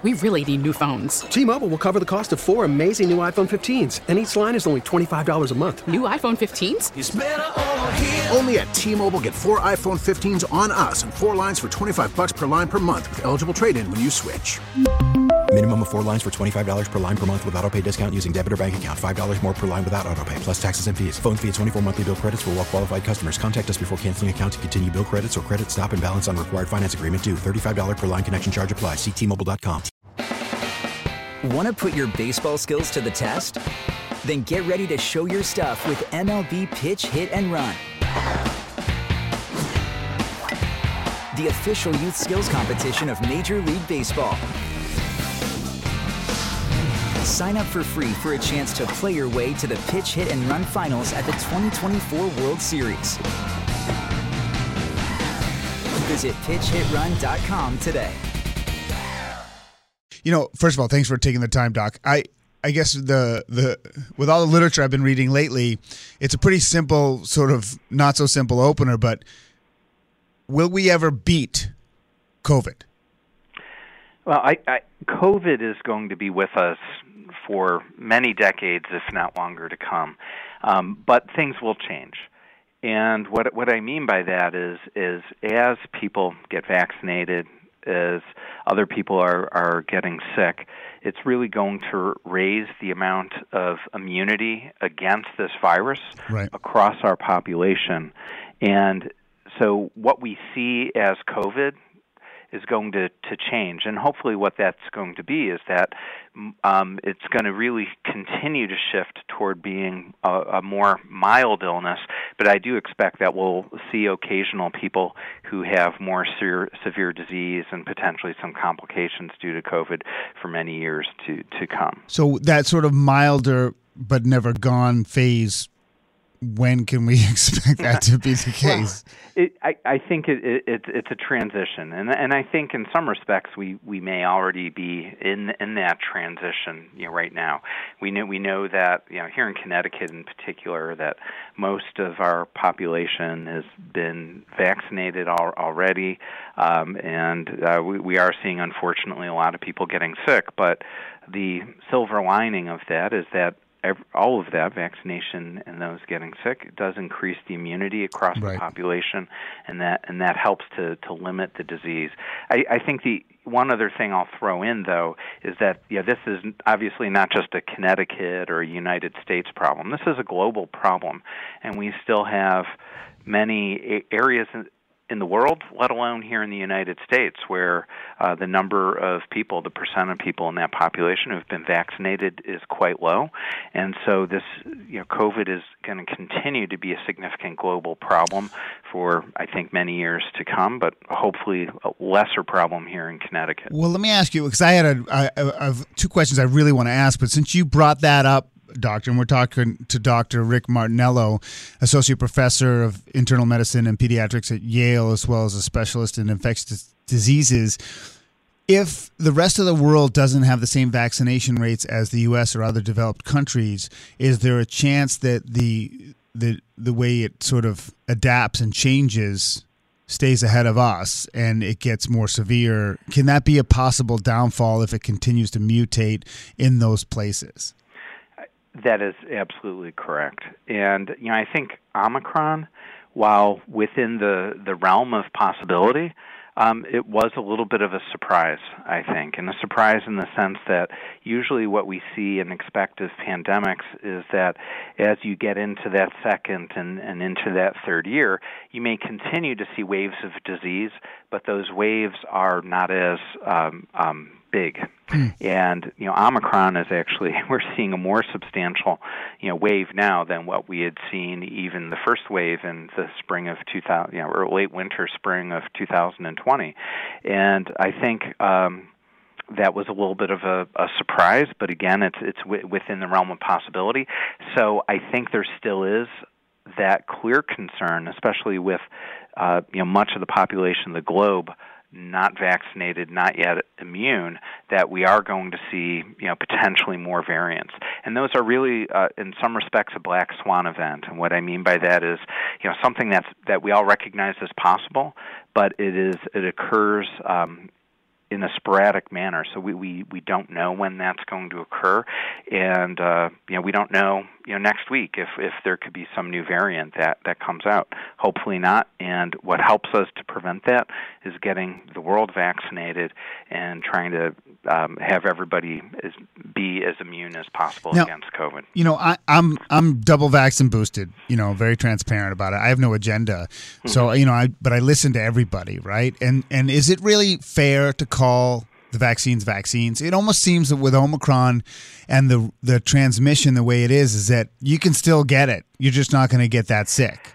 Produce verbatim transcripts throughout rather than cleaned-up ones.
We really need new phones. T-Mobile will cover the cost of four amazing new iPhone fifteens, and each line is only twenty-five dollars a month. New iPhone fifteens? It's better over here. Only at T-Mobile, get four iPhone fifteens on us and four lines for twenty-five dollars per line per month with eligible trade-in when you switch. Minimum of four lines for twenty-five dollars per line per month with autopay discount using debit or bank account. five dollars more per line without autopay, plus taxes and fees. Phone fee at twenty-four monthly bill credits for well-qualified customers. Contact us before canceling account to continue bill credits or credit stop and balance on required finance agreement due. thirty-five dollars per line connection charge applies. See T Mobile dot com. Want to put your baseball skills to the test? Then get ready to show your stuff with M L B Pitch, Hit, and Run. The official youth skills competition of Major League Baseball. Sign up for free for a chance to play your way to the Pitch, Hit, and Run finals at the twenty twenty-four World Series. Visit pitch hit run dot com today. You know, first of all, thanks for taking the time, Doc. I, I guess the the with all the literature I've been reading lately, it's a pretty simple, sort of not so simple opener, but will we ever beat COVID? Well, I, I, COVID is going to be with us for many decades, if not longer, to come. Um, but things will change. And what what I mean by that is is as people get vaccinated, as other people are, are getting sick, it's really going to raise the amount of immunity against this virus right. across our population. And so what we see as COVID is going to, to change. And hopefully what that's going to be is that um, it's going to really continue to shift toward being a, a more mild illness. But I do expect that we'll see occasional people who have more severe, severe disease and potentially some complications due to COVID for many years to, to come. So that sort of milder but never gone phase, when can we expect that to be the case? Well, it, I, I think it, it, it, it's a transition, and and I think in some respects we, we may already be in in that transition. You know, right now we know we know that you know here in Connecticut in particular that most of our population has been vaccinated al- already, um, and uh, we, we are seeing unfortunately a lot of people getting sick. But the silver lining of that is that all of that vaccination and those getting sick does increase the immunity across right. the population, and that and that helps to, to limit the disease. I, I think the one other thing I'll throw in though is that yeah, this is obviously not just a Connecticut or a United States problem. This is a global problem, and we still have many areas in, in the world, let alone here in the United States, where uh, the number of people, the percent of people in that population who have been vaccinated is quite low. And so this, you know, COVID is going to continue to be a significant global problem for, I think, many years to come, but hopefully a lesser problem here in Connecticut. Well, let me ask you, because I had a, I, I have two questions I really want to ask, but since you brought that up, Doctor, and we're talking to Doctor Rick Martinello, Associate Professor of Internal Medicine and Pediatrics at Yale, as well as a specialist in infectious diseases. If the rest of the world doesn't have the same vaccination rates as the U S or other developed countries, is there a chance that the the the way it sort of adapts and changes stays ahead of us and it gets more severe? Can that be a possible downfall if it continues to mutate in those places? That is absolutely correct. And, you know, I think Omicron, while within the, the realm of possibility, um, it was a little bit of a surprise, I think. And a surprise in the sense that usually what we see and expect of pandemics is that as you get into that second and, and into that third year, you may continue to see waves of disease, but those waves are not as um, um, big. And, you know, Omicron is actually, we're seeing a more substantial, you know, wave now than what we had seen even the first wave in the spring of two thousand, you know, or late winter, spring of two thousand twenty. And I think um, that was a little bit of a, a surprise, but again, it's it's w- within the realm of possibility. So I think there still is that clear concern, especially with, uh, you know, much of the population of the globe not vaccinated, not yet immune, that we are going to see, you know, potentially more variants. And those are really, uh, in some respects, a black swan event. And what I mean by that is, you know, something that's that we all recognize as possible, but it is it occurs um, in a sporadic manner. So we, we, we don't know when that's going to occur, and uh, you know we don't know you know next week if, if there could be some new variant that, that comes out. Hopefully not. And what helps us to prevent that is getting the world vaccinated and trying to um, have everybody as, be as immune as possible now, against COVID. You know, I, I'm I'm double vaxxed and boosted. You know, very transparent about it. I have no agenda. Mm-hmm. So you know, I but I listen to everybody, right? And and is it really fair to call the vaccines vaccines? It almost seems that with Omicron and the the transmission the way it is, is that you can still get it. You're just not going to get that sick.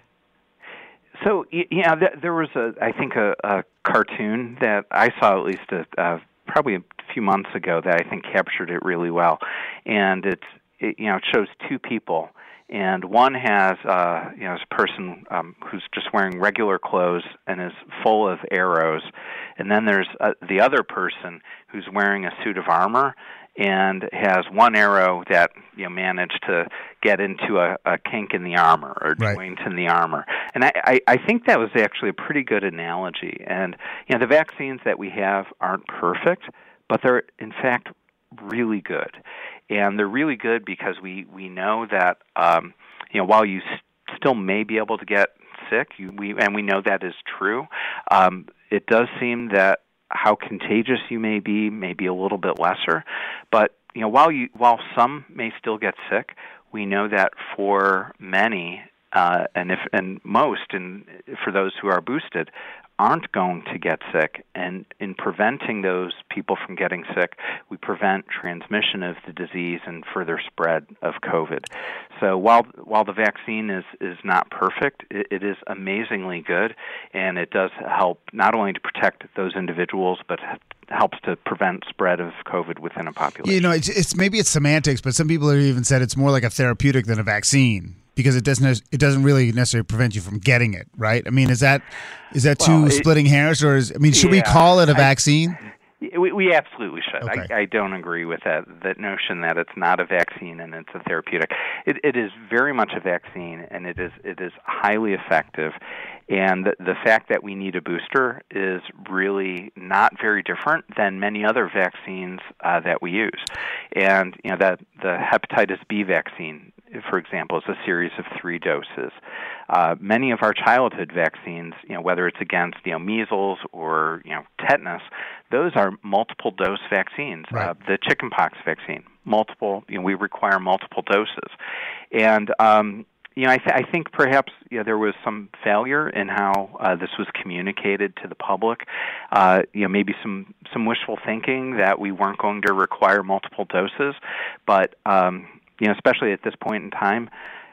So yeah, there was a I think a, a cartoon that I saw at least a, uh, probably a few months ago that I think captured it really well, and it's it, you know it shows two people. And one has, uh, you know, is a person um, who's just wearing regular clothes and is full of arrows. And then there's uh, the other person who's wearing a suit of armor and has one arrow that, you know, managed to get into a, a kink in the armor or right. joint in the armor. And I, I, I think that was actually a pretty good analogy. And, you know, the vaccines that we have aren't perfect, but they're, in fact, really good. And they're really good because we, we know that, um, you know, while you s- still may be able to get sick, you, we and we know that is true, um, it does seem that how contagious you may be may be a little bit lesser. But, you know, while you while some may still get sick, we know that for many, uh, and if and most, and for those who are boosted, aren't going to get sick. And in preventing those people from getting sick, we prevent transmission of the disease and further spread of COVID. So while while the vaccine is, is not perfect, it, it is amazingly good, and it does help not only to protect those individuals, but helps to prevent spread of COVID within a population. You know, it's, it's maybe it's semantics, but some people have even said it's more like a therapeutic than a vaccine, because it doesn't it doesn't really necessarily prevent you from getting it, right? I mean, is that is that well, too it, splitting hairs, or is I mean, should yeah, we call it a I, vaccine? We, we absolutely should. Okay. I, I don't agree with that that notion that it's not a vaccine and it's a therapeutic. It, it is very much a vaccine, and it is it is highly effective. And the, the fact that we need a booster is really not very different than many other vaccines uh, that we use. And you know that the hepatitis B vaccine, for example, is a series of three doses. Uh, many of our childhood vaccines, you know, whether it's against you know measles or you know tetanus, those are multiple dose vaccines. Right. Uh, the chickenpox vaccine, multiple. You know, we require multiple doses, and um, you know, I, th- I think perhaps you know, there was some failure in how uh, this was communicated to the public. Uh, you know, maybe some some wishful thinking that we weren't going to require multiple doses, but um, you know, especially at this point in time.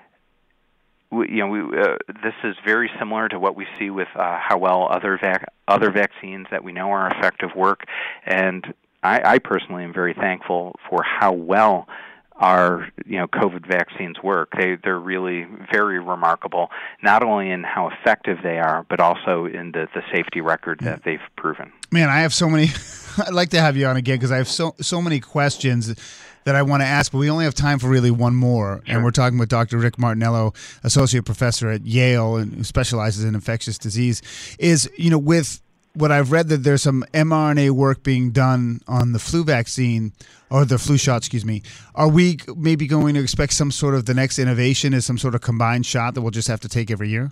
We, you know, we, uh, this is very similar to what we see with uh, how well other vac- other vaccines that we know are effective work, and I, I personally am very thankful for how well our you know COVID vaccines work. They they're really very remarkable, not only in how effective they are, but also in the, the safety record that they've proven. Man, I have so many. I'd like to have you on again because I have so so many questions that I want to ask, but we only have time for really one more. Sure. And we're talking with Doctor Rick Martinello, associate professor at Yale and who specializes in infectious disease. Is, you know, with what I've read that there's some mRNA work being done on the flu vaccine, or the flu shot, excuse me. Are we maybe going to expect some sort of the next innovation is some sort of combined shot that we'll just have to take every year?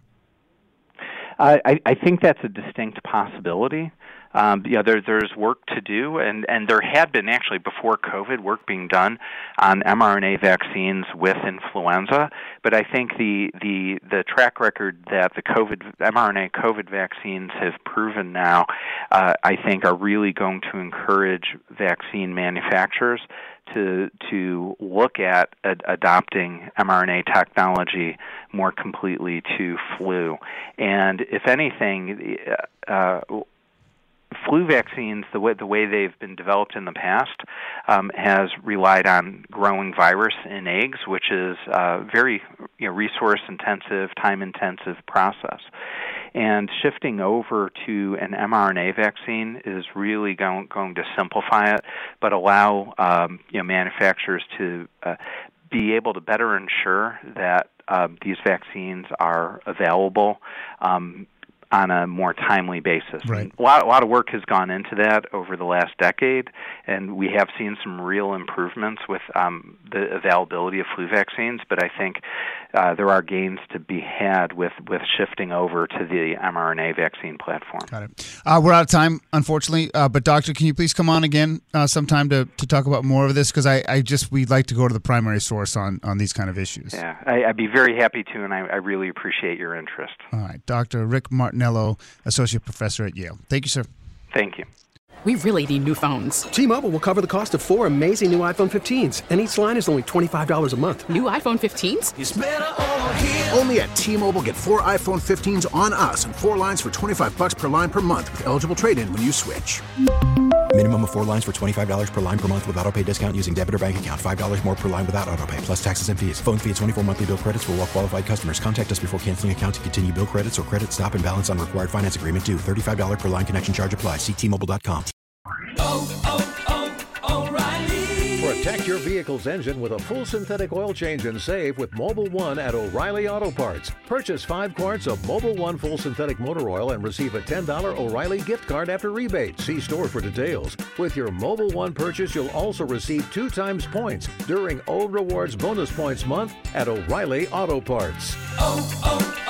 Uh, I, I think that's a distinct possibility. Um, you know, there, there's work to do, and, and there had been actually before COVID work being done on mRNA vaccines with influenza. But I think the the, the track record that the COVID mRNA COVID vaccines have proven now, uh, I think, are really going to encourage vaccine manufacturers to to look at ad- adopting mRNA technology more completely to flu. And if anything, uh, flu vaccines, the way the way they've been developed in the past, um, has relied on growing virus in eggs, which is a very you know, resource-intensive, time-intensive process. And shifting over to an mRNA vaccine is really going, going to simplify it, but allow um, you know, manufacturers to uh, be able to better ensure that uh, these vaccines are available um, on a more timely basis. Right. And a lot, a lot of work has gone into that over the last decade, and we have seen some real improvements with um, the availability of flu vaccines, but I think uh, there are gains to be had with, with shifting over to the mRNA vaccine platform. Got it. Uh, we're out of time, unfortunately, uh, but Doctor, can you please come on again uh, sometime to, to talk about more of this? Because I, I just, we'd like to go to the primary source on, on these kind of issues. Yeah, I, I'd be very happy to, and I, I really appreciate your interest. All right. Doctor Rick Martinello, Associate Professor at Yale. Thank you, sir. Thank you. We really need new phones. T-Mobile will cover the cost of four amazing new iPhone fifteens, and each line is only twenty-five dollars a month. New iPhone fifteens? It's better over here. Only at T-Mobile, get four iPhone fifteens on us and four lines for twenty-five bucks per line per month with eligible trade-in when you switch. Minimum of four lines for twenty-five dollars per line per month with autopay discount using debit or bank account. five dollars more per line without autopay, plus taxes and fees. Phone fee at twenty-four monthly bill credits for well-qualified customers. Contact us before canceling account to continue bill credits or credit stop and balance on required finance agreement due. thirty-five dollars per line connection charge applies. See T Mobile dot com. Oh, oh, O'Reilly. Protect your vehicle's engine with a full synthetic oil change and save with Mobil one at O'Reilly Auto Parts. Purchase five quarts of Mobil one full synthetic motor oil and receive a ten dollars O'Reilly gift card after rebate. See store for details. With your Mobil one purchase, you'll also receive two times points during O Rewards Bonus Points Month at O'Reilly Auto Parts. Oh,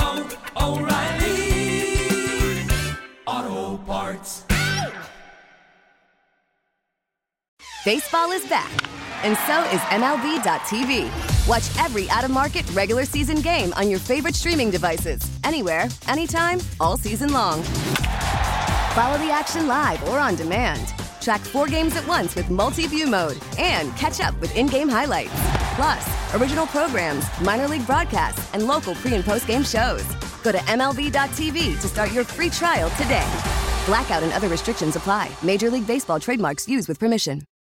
oh, oh, O'Reilly Auto Parts. Baseball is back, and so is M L B dot T V. Watch every out-of-market regular season game on your favorite streaming devices, anywhere, anytime, all season long. Follow the action live or on demand. Track four games at once with multi-view mode and catch up with in-game highlights. Plus, original programs, minor league broadcasts, and local pre- and post-game shows. Go to M L B dot T V to start your free trial today. Blackout and other restrictions apply. Major League Baseball trademarks used with permission.